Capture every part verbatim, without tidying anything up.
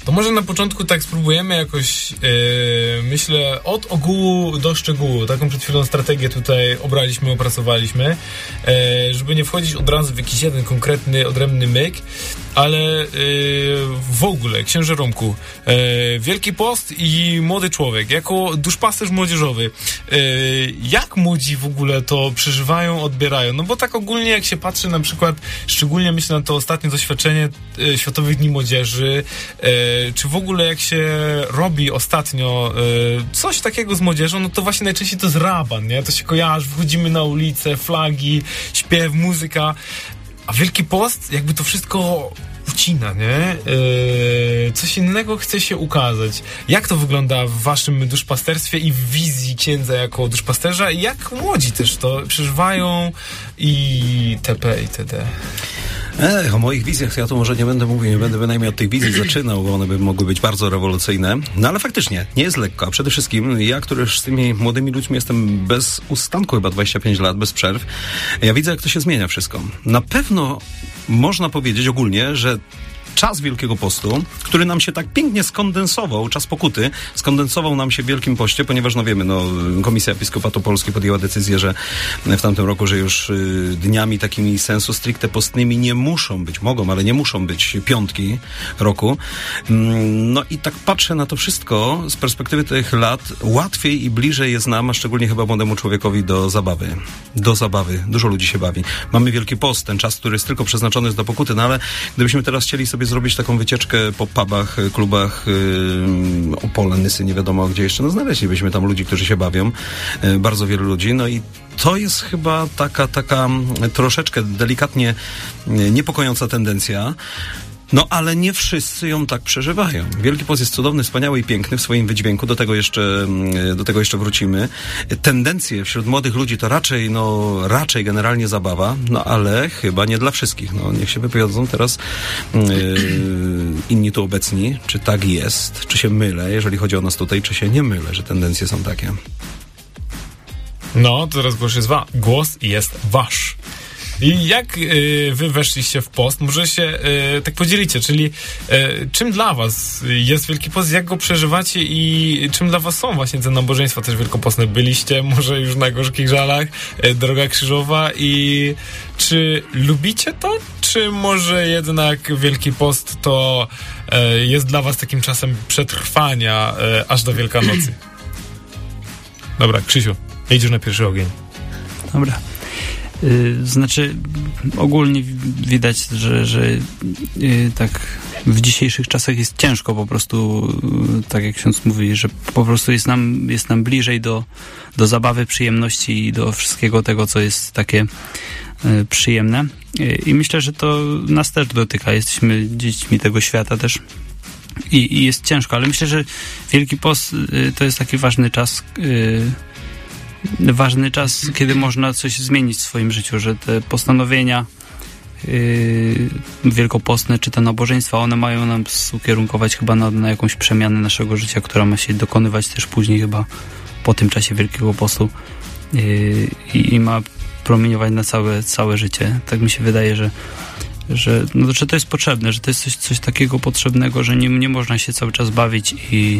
To może na początku tak spróbujemy jakoś, yy, myślę, od ogółu do szczegółu. Taką przed chwilą strategię tutaj obraliśmy, opracowaliśmy, yy, żeby nie wchodzić od razu w jakiś jeden konkretny, odrębny myk, ale yy, w ogóle, księże Romku, yy, Wielki Post i młody człowiek, jako duszpasterz młodzieżowy, yy, jak młodzi w ogóle to przeżywają, odbierają? No bo tak ogólnie jak się patrzy na przykład, szczególnie myślę na to ostatnie doświadczenie yy, Światowych Dni Młodzieży, yy, czy w ogóle jak się robi ostatnio yy, coś takiego z młodzieżą, no to właśnie najczęściej to jest raban, nie? To się kojarzy, wychodzimy na ulicę, flagi, śpiew, muzyka, a Wielki Post jakby to wszystko ucina, nie? Yy, coś innego chce się ukazać. Jak to wygląda w waszym duszpasterstwie i w wizji księdza jako duszpasterza? I jak młodzi też to przeżywają i tp itd. Ech, o moich wizjach ja tu może nie będę mówił, nie będę bynajmniej od tych wizji zaczynał, bo one by mogły być bardzo rewolucyjne. No ale faktycznie, nie jest lekko. A przede wszystkim ja, który już z tymi młodymi ludźmi jestem bez ustanku chyba dwadzieścia pięć lat, bez przerw, ja widzę, jak to się zmienia wszystko. Na pewno można powiedzieć ogólnie, że czas Wielkiego Postu, który nam się tak pięknie skondensował, czas pokuty, skondensował nam się w Wielkim Poście, ponieważ, no wiemy, no, Komisja Episkopatu Polski podjęła decyzję, że w tamtym roku, że już y, dniami takimi sensu stricte postnymi nie muszą być, mogą, ale nie muszą być piątki roku. Mm, no i tak patrzę na to wszystko z perspektywy tych lat, łatwiej i bliżej jest nam, a szczególnie chyba młodemu człowiekowi, do zabawy. Do zabawy. Dużo ludzi się bawi. Mamy Wielki Post, ten czas, który jest tylko przeznaczony jest do pokuty, no ale gdybyśmy teraz chcieli sobie zrobić taką wycieczkę po pubach, klubach, yy, Opole, Nysy, nie wiadomo gdzie jeszcze, no znaleźlibyśmy tam ludzi, którzy się bawią, yy, bardzo wielu ludzi, no i to jest chyba taka, taka troszeczkę delikatnie yy, niepokojąca tendencja. No, ale nie wszyscy ją tak przeżywają. Wielki Post jest cudowny, wspaniały i piękny w swoim wydźwięku. Do tego jeszcze, do tego jeszcze wrócimy. Tendencje wśród młodych ludzi to raczej, no, raczej generalnie zabawa, no, ale chyba nie dla wszystkich. No, niech się wypowiedzą teraz yy, inni tu obecni, czy tak jest, czy się mylę, jeżeli chodzi o nas tutaj, czy się nie mylę, że tendencje są takie. No, teraz głos jest, wa- głos jest wasz. I jak y, wy weszliście w post? Może się y, tak podzielicie, czyli y, czym dla was jest Wielki Post, jak go przeżywacie i czym dla was są właśnie te nabożeństwa też wielkopostne? Byliście może już na Gorzkich Żalach, y, Droga Krzyżowa, i czy lubicie to? Czy może jednak Wielki Post to y, jest dla was takim czasem przetrwania y, aż do Wielkanocy? Dobra, Krzysiu, idziesz na pierwszy ogień. Dobra. Yy, znaczy ogólnie widać, że, że yy, tak w dzisiejszych czasach jest ciężko po prostu, yy, tak jak ksiądz mówi, że po prostu jest nam, jest nam bliżej do, do zabawy, przyjemności i do wszystkiego tego, co jest takie yy, przyjemne. Yy, I myślę, że to nas też dotyka. Jesteśmy dziećmi tego świata też i, i jest ciężko, ale myślę, że Wielki Post yy, to jest taki ważny czas, yy, ważny czas, kiedy można coś zmienić w swoim życiu, że te postanowienia yy, wielkopostne, czy te nabożeństwa, one mają nam ukierunkować chyba na, na jakąś przemianę naszego życia, która ma się dokonywać też później chyba po tym czasie Wielkiego Postu yy, i, i ma promieniować na całe, całe życie. Tak mi się wydaje, że że, no, że to jest potrzebne, że to jest coś, coś takiego potrzebnego, że nie, nie można się cały czas bawić i,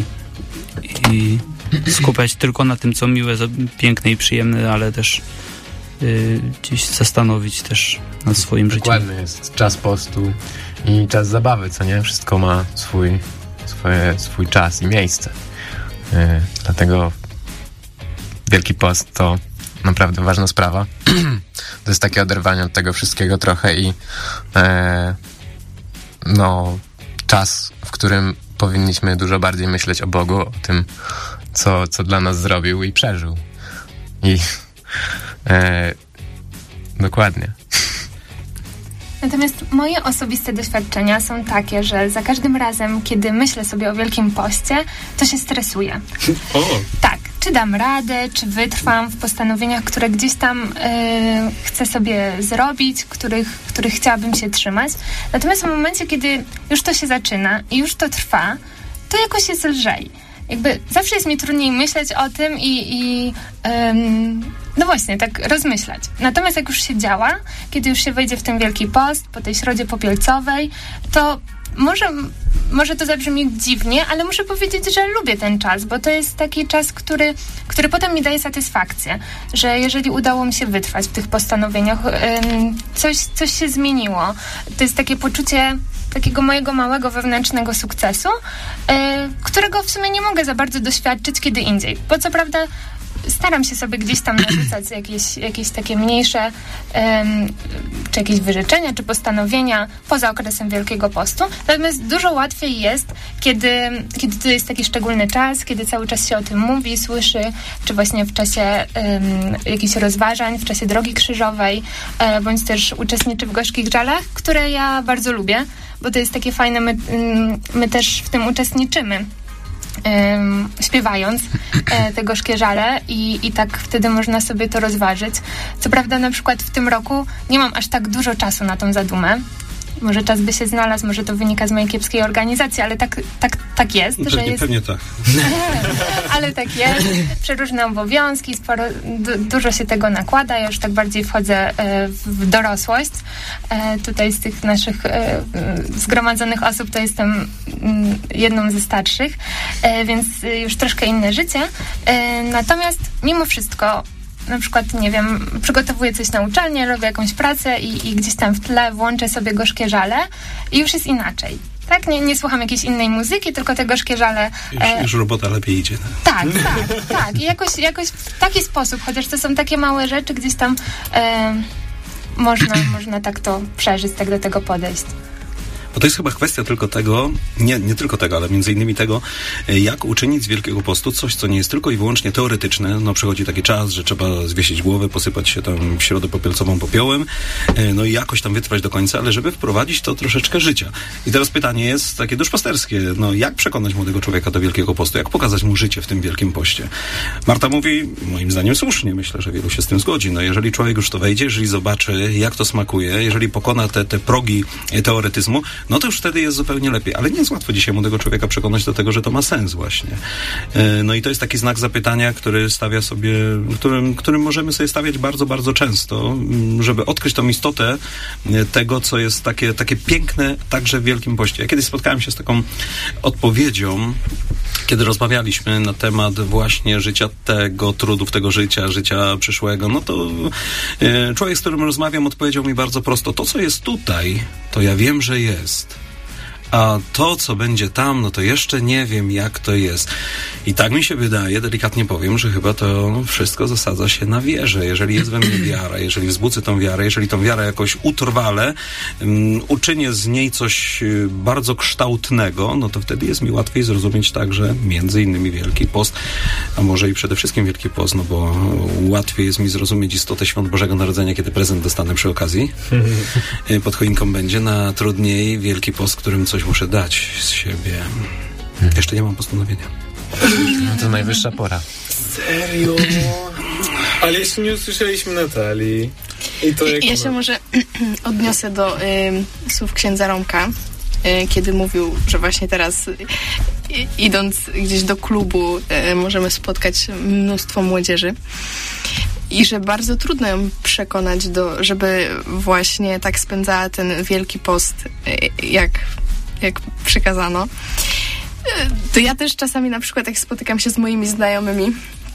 i skupiać tylko na tym, co miłe, piękne i przyjemne, ale też y, gdzieś zastanowić też nad swoim życiem. Dokładnie, jest czas postu i czas zabawy, co nie? Wszystko ma swój, swoje, swój czas i miejsce. Y, dlatego Wielki Post to naprawdę ważna sprawa. To jest takie oderwanie od tego wszystkiego trochę i e, no czas, w którym powinniśmy dużo bardziej myśleć o Bogu, o tym, co, co dla nas zrobił i przeżył. I e, dokładnie. Natomiast moje osobiste doświadczenia są takie, że za każdym razem, kiedy myślę sobie o Wielkim Poście, to się stresuję. O. Tak, czy dam radę, czy wytrwam w postanowieniach, które gdzieś tam yy, chcę sobie zrobić, których, których chciałabym się trzymać. Natomiast w momencie, kiedy już to się zaczyna i już to trwa, to jakoś jest lżej. Jakby zawsze jest mi trudniej myśleć o tym i, i ym, no właśnie, tak rozmyślać. Natomiast jak już się działa, kiedy już się wejdzie w ten Wielki Post, po tej środzie popielcowej, to może, może to zabrzmi dziwnie, ale muszę powiedzieć, że lubię ten czas, bo to jest taki czas, który, który potem mi daje satysfakcję, że jeżeli udało mi się wytrwać w tych postanowieniach, coś, coś się zmieniło. To jest takie poczucie takiego mojego małego wewnętrznego sukcesu, którego w sumie nie mogę za bardzo doświadczyć kiedy indziej. Bo co prawda staram się sobie gdzieś tam narzucać jakieś, jakieś takie mniejsze um, czy jakieś wyrzeczenia, czy postanowienia poza okresem Wielkiego Postu. Natomiast dużo łatwiej jest, kiedy, kiedy to jest taki szczególny czas, kiedy cały czas się o tym mówi, słyszy, czy właśnie w czasie um, jakichś rozważań, w czasie Drogi Krzyżowej, um, bądź też uczestniczy w Gorzkich Żalach, które ja bardzo lubię, bo to jest takie fajne, my, my też w tym uczestniczymy. Um, śpiewając e, te gorzkie żale i, i tak wtedy można sobie to rozważyć. Co prawda na przykład w tym roku nie mam aż tak dużo czasu na tą zadumę. Może czas by się znalazł, może to wynika z mojej kiepskiej organizacji, ale tak, tak, tak jest. Pewnie, że jest... pewnie tak. Ale tak jest. Przeróżne obowiązki, sporo, du, dużo się tego nakłada. Ja już tak bardziej wchodzę e, w dorosłość. E, tutaj z tych naszych e, zgromadzonych osób to jestem m, jedną ze starszych, e, więc już troszkę inne życie. E, natomiast mimo wszystko na przykład, nie wiem, przygotowuję coś na uczelnię, robię jakąś pracę i, i gdzieś tam w tle włączę sobie gorzkie żale i już jest inaczej. Tak? Nie, nie słucham jakiejś innej muzyki, tylko te gorzkie żale... Już, e... już robota lepiej idzie. Tak, tak, tak. I jakoś, jakoś w taki sposób, chociaż to są takie małe rzeczy, gdzieś tam e, można, można tak to przeżyć, tak do tego podejść. Bo to jest chyba kwestia tylko tego, nie, nie tylko tego, ale między innymi tego, jak uczynić z Wielkiego Postu coś, co nie jest tylko i wyłącznie teoretyczne. No przychodzi taki czas, że trzeba zwiesić głowę, posypać się tam w środę popielcową popiołem, no i jakoś tam wytrwać do końca, ale żeby wprowadzić to troszeczkę życia. I teraz pytanie jest takie duszpasterskie. No jak przekonać młodego człowieka do Wielkiego Postu? Jak pokazać mu życie w tym Wielkim Poście? Marta mówi, moim zdaniem słusznie, myślę, że wielu się z tym zgodzi. No jeżeli człowiek już to wejdzie, jeżeli zobaczy, jak to smakuje, jeżeli pokona te, te progi teoretyzmu, no to już wtedy jest zupełnie lepiej. Ale nie jest łatwo dzisiaj młodego człowieka przekonać do tego, że to ma sens właśnie. No i to jest taki znak zapytania, który stawia sobie, którym, którym możemy sobie stawiać bardzo, bardzo często, żeby odkryć tą istotę tego, co jest takie, takie piękne także w Wielkim Poście. Ja kiedyś spotkałem się z taką odpowiedzią, kiedy rozmawialiśmy na temat właśnie życia tego, trudów tego życia, życia przyszłego, no to e, człowiek, z którym rozmawiam, odpowiedział mi bardzo prosto, to, co jest tutaj, to ja wiem, że jest. A to, co będzie tam, no to jeszcze nie wiem, jak to jest. I tak mi się wydaje, delikatnie powiem, że chyba to wszystko zasadza się na wierze. Jeżeli jest we mnie wiara, jeżeli wzbudzę tą wiarę, jeżeli tą wiarę jakoś utrwalę, um, uczynię z niej coś bardzo kształtnego, no to wtedy jest mi łatwiej zrozumieć także między innymi Wielki Post, a może i przede wszystkim Wielki Post, no bo łatwiej jest mi zrozumieć istotę Świąt Bożego Narodzenia, kiedy prezent dostanę przy okazji. Pod choinką będzie, na trudniej Wielki Post, którym coś muszę dać z siebie. Hmm. Jeszcze nie mam postanowienia. No to najwyższa pora. Serio? Ale jeszcze nie usłyszeliśmy Natalii. I to jak ja ona... się może odniosę do y, słów księdza Romka, y, kiedy mówił, że właśnie teraz y, idąc gdzieś do klubu y, możemy spotkać mnóstwo młodzieży. I że bardzo trudno ją przekonać, do, żeby właśnie tak spędzała ten Wielki Post, y, jak jak przekazano, to ja też czasami na przykład jak spotykam się z moimi znajomymi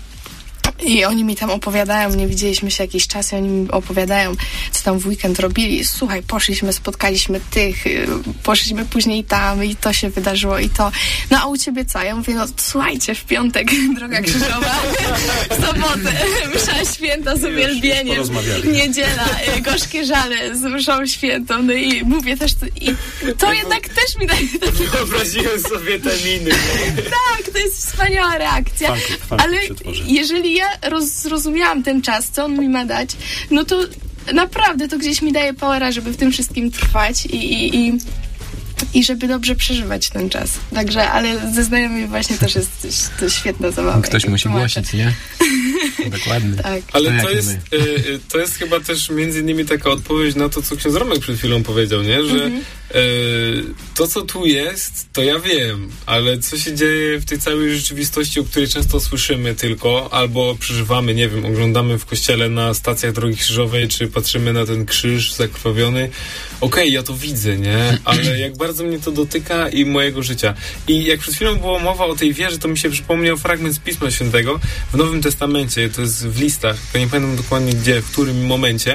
i oni mi tam opowiadają, nie widzieliśmy się jakiś czas i oni mi opowiadają, co tam w weekend robili. Słuchaj, poszliśmy, spotkaliśmy tych, poszliśmy później tam i to się wydarzyło i to. No a u ciebie co? Ja mówię, no słuchajcie, w piątek Droga Krzyżowa, w sobotę msza święta z uwielbieniem, niedziela, gorzkie żale z mszą świętą, no i mówię też, i to jednak też mi daje takie... Wyobraziłem sobie te miny. Tak, to jest wspaniała reakcja, funky, funky ale jeżeli ja roz, zrozumiałam ten czas, co on mi ma dać, no to naprawdę to gdzieś mi daje powera, żeby w tym wszystkim trwać i, i, i, i żeby dobrze przeżywać ten czas. Także, ale ze znajomymi właśnie też jest to świetna zabawa. Ktoś musi głosić, nie? Dokładnie. Tak. Ale to, to jest, y, to jest chyba też między innymi taka odpowiedź na to, co ksiądz Romek przed chwilą powiedział, nie? Że, to, co tu jest, to ja wiem, ale co się dzieje w tej całej rzeczywistości, o której często słyszymy tylko, albo przeżywamy, nie wiem, oglądamy w kościele na stacjach drogi krzyżowej, czy patrzymy na ten krzyż zakrwawiony. Okej, okay, ja to widzę, nie? Ale jak bardzo mnie to dotyka i mojego życia. I jak przed chwilą była mowa o tej wierze, to mi się przypomniał fragment z Pisma Świętego w Nowym Testamencie, to jest w listach, to nie pamiętam dokładnie gdzie, w którym momencie.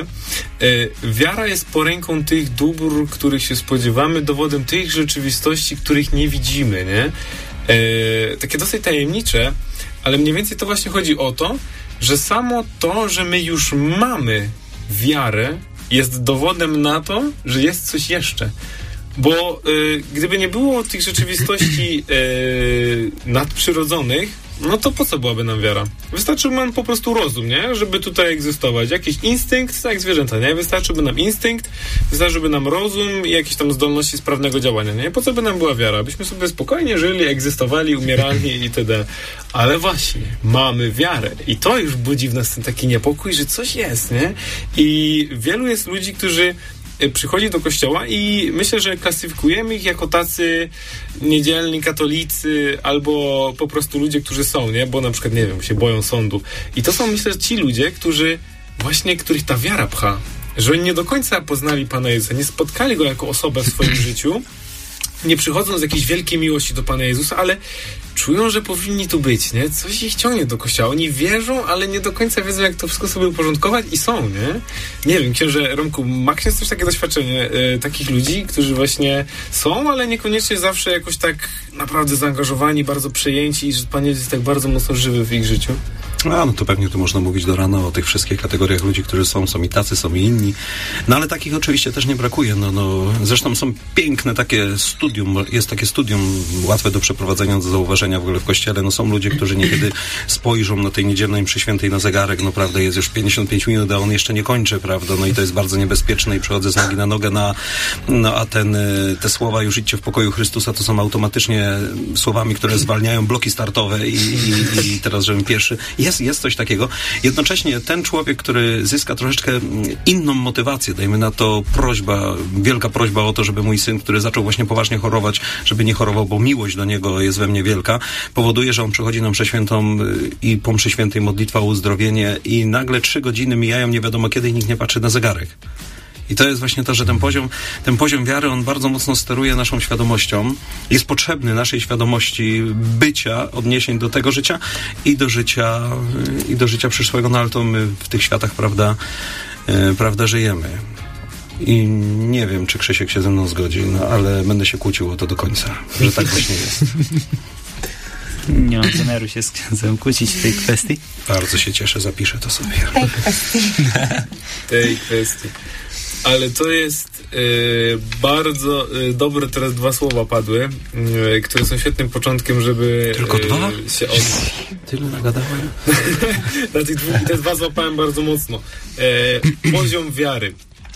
Wiara jest poręką tych dóbr, których się spodziewamy, dowodem tych rzeczywistości, których nie widzimy, nie? E, takie dosyć tajemnicze, ale mniej więcej to właśnie chodzi o to, że samo to, że my już mamy wiarę, jest dowodem na to, że jest coś jeszcze. Bo e, gdyby nie było tych rzeczywistości e, nadprzyrodzonych, no to po co byłaby nam wiara? Wystarczyłby nam po prostu rozum, nie? Żeby tutaj egzystować. Jakiś instynkt, tak jak zwierzęta, nie? Wystarczyłby nam instynkt, wystarczyłby nam rozum i jakieś tam zdolności sprawnego działania, nie? Po co by nam była wiara? Byśmy sobie spokojnie żyli, egzystowali, umierali itd. Ale właśnie, mamy wiarę i to już budzi w nas ten taki niepokój, że coś jest, nie? I wielu jest ludzi, którzy przychodzi do kościoła i myślę, że klasyfikujemy ich jako tacy niedzielni katolicy albo po prostu ludzie, którzy są, nie? Bo na przykład, nie wiem, się boją sądu. I to są, myślę, ci ludzie, którzy właśnie, których ta wiara pcha. Że oni nie do końca poznali Pana Jezusa, nie spotkali Go jako osobę w swoim życiu, nie przychodzą z jakiejś wielkiej miłości do Pana Jezusa, ale czują, że powinni tu być, nie? Coś ich ciągnie do kościoła. Oni wierzą, ale nie do końca wiedzą, jak to wszystko sobie uporządkować i są, nie? Nie wiem, księże Romku, ma ksiądz też takie doświadczenie e, takich ludzi, którzy właśnie są, ale niekoniecznie zawsze jakoś tak naprawdę zaangażowani, bardzo przejęci i że Pan Jezus jest tak bardzo mocno żywy w ich życiu? A, no to pewnie tu można mówić do rana o tych wszystkich kategoriach ludzi, którzy są, są i tacy, są i inni. No ale takich oczywiście też nie brakuje. No, no, zresztą są piękne takie studium, jest takie studium łatwe do przeprowadzenia, do zauważenia w ogóle w kościele. No są ludzie, którzy niekiedy spojrzą na tej niedzielnej mszy świętej na zegarek, no prawda, jest już pięćdziesiąt pięć minut, a on jeszcze nie kończy, prawda, no i to jest bardzo niebezpieczne i przechodzę z nogi na nogę na, no a ten, te słowa już idźcie w pokoju Chrystusa, to są automatycznie słowami, które zwalniają bloki startowe i, i, i teraz, żebym pierwszy. Jest, jest coś takiego. Jednocześnie ten człowiek, który zyska troszeczkę inną motywację, dajmy na to prośba, wielka prośba o to, żeby mój syn, który zaczął właśnie poważnie chorować, żeby nie chorował, bo miłość do niego jest we mnie wielka, powoduje, że on przychodzi na mszę świętą i po mszy świętej modlitwa o uzdrowienie i nagle trzy godziny mijają nie wiadomo kiedy i nikt nie patrzy na zegarek. I to jest właśnie to, że ten poziom, ten poziom wiary, on bardzo mocno steruje naszą świadomością. Jest potrzebny naszej świadomości bycia, odniesień do tego życia i do życia, i do życia przyszłego, no ale to my w tych światach, prawda, e, prawda, żyjemy. I nie wiem, czy Krzysiek się ze mną zgodzi, no ale będę się kłócił o to do końca, że tak właśnie jest. Nie mam zamiaru się z księdzem kłócić w tej kwestii. Bardzo się cieszę, zapiszę to sobie. Tej kwestii. tej kwestii. Ale to jest e, bardzo e, dobre, teraz dwa słowa padły, e, które są świetnym początkiem, żeby Tylko dwa? E, się od... Tyle nagadałem. Na tych dwóch, te dwa złapałem bardzo mocno. E, poziom wiary.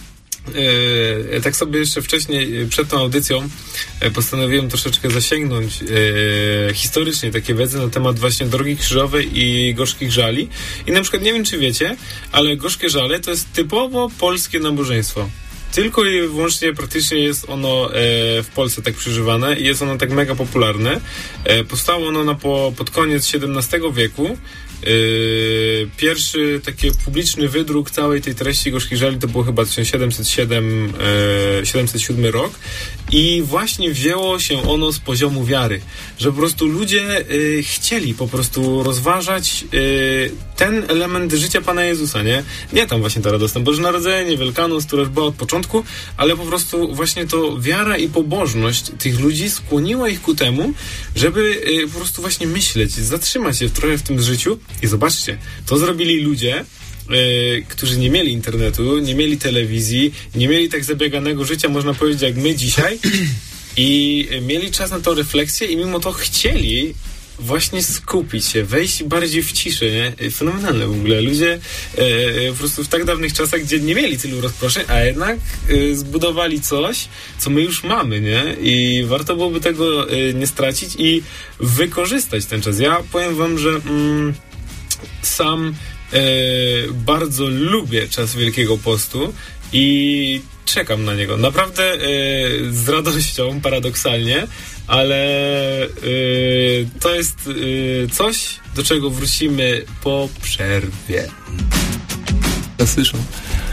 E, tak sobie jeszcze wcześniej, przed tą audycją e, postanowiłem troszeczkę zasięgnąć e, historycznie takie wiedzy na temat właśnie Drogi Krzyżowej i Gorzkich Żali. I na przykład nie wiem, czy wiecie, ale Gorzkie Żale to jest typowo polskie nabożeństwo. Tylko i wyłącznie praktycznie jest ono e, w Polsce tak przeżywane i jest ono tak mega popularne. E, powstało ono na po, pod koniec siedemnastego wieku. Yy, pierwszy taki publiczny wydruk całej tej treści Gorzkich Żali to było chyba tysiąc siedemset siedem, yy, siedemset siódmy rok i właśnie wzięło się ono z poziomu wiary, że po prostu ludzie yy, chcieli po prostu rozważać yy, ten element życia Pana Jezusa, nie? Nie tam właśnie ta radosne Boże Narodzenie, Wielkanoc, która już była od początku, ale po prostu właśnie to wiara i pobożność tych ludzi skłoniła ich ku temu, żeby yy, po prostu właśnie myśleć, zatrzymać się trochę w tym życiu. I zobaczcie, to zrobili ludzie, yy, którzy nie mieli internetu, nie mieli telewizji, nie mieli tak zabieganego życia, można powiedzieć, jak my dzisiaj i mieli czas na tą refleksję i mimo to chcieli właśnie skupić się, wejść bardziej w ciszę, nie? Fenomenalne w ogóle. Ludzie e, po prostu w tak dawnych czasach, gdzie nie mieli tylu rozproszeń, a jednak e, zbudowali coś, co my już mamy, nie? I warto byłoby tego e, nie stracić i wykorzystać ten czas. Ja powiem wam, że mm, sam e, bardzo lubię czas Wielkiego Postu i czekam na niego. Naprawdę yy, z radością, paradoksalnie, ale yy, to jest yy, coś, do czego wrócimy po przerwie. Słyszą.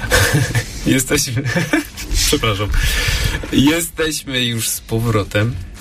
Jesteśmy... Przepraszam. Jesteśmy już z powrotem.